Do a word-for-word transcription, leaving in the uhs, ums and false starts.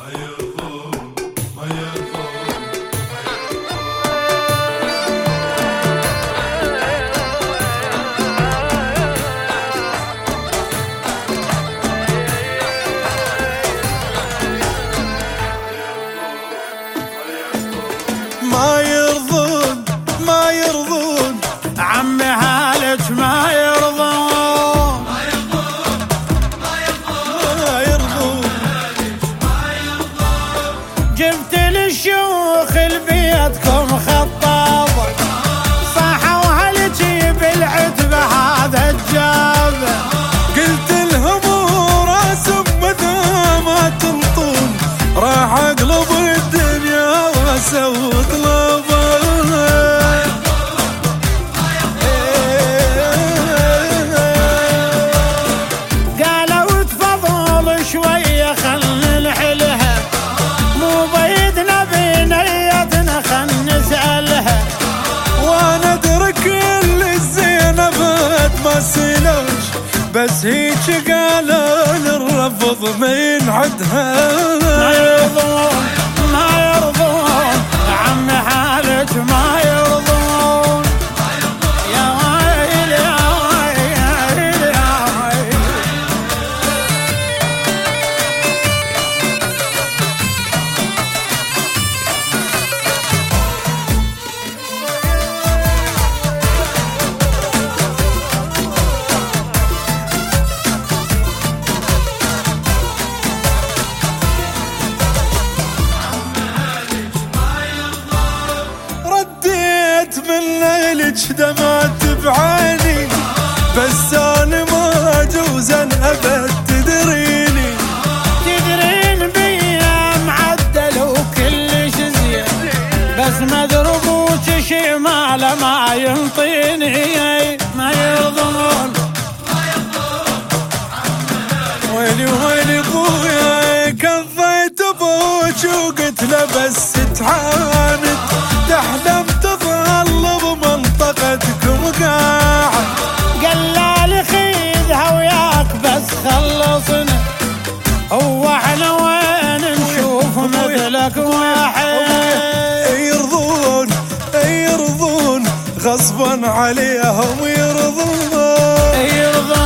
ما يرضون ما يرضون عمي هالك ما يرضون ما يرضون ما يرضون ما يرضون جبت للشيوخ البيتكم خطاب صاحوا هالجي بالعتبة هذا الجاب قلت لهم راسم متى ما تنطون راح اقلب الدنيا واسوي بس هيك قالوا الرفض من عدها ما يرضون ما يرضون عمي حالك ما يرضون يا ويل يا ويل يا ويل من ليلك دمعت بعيني بس انا ما اجوز ابد تدريني تدرين بيا معدل وكلش زين بس مدربوك شي ماله ما ينطيني ما يرضون ما يرضون ويلي ويلي ابويا كفيت ابوك وقلت له بس تعاند تحلم تظل بمنطقتكم قاعد قال لي خذها وياك بس خلصنا هو احنا وين نشوف مثلك واحد يرضون يرضون غصبا عليهم يرضون يرضون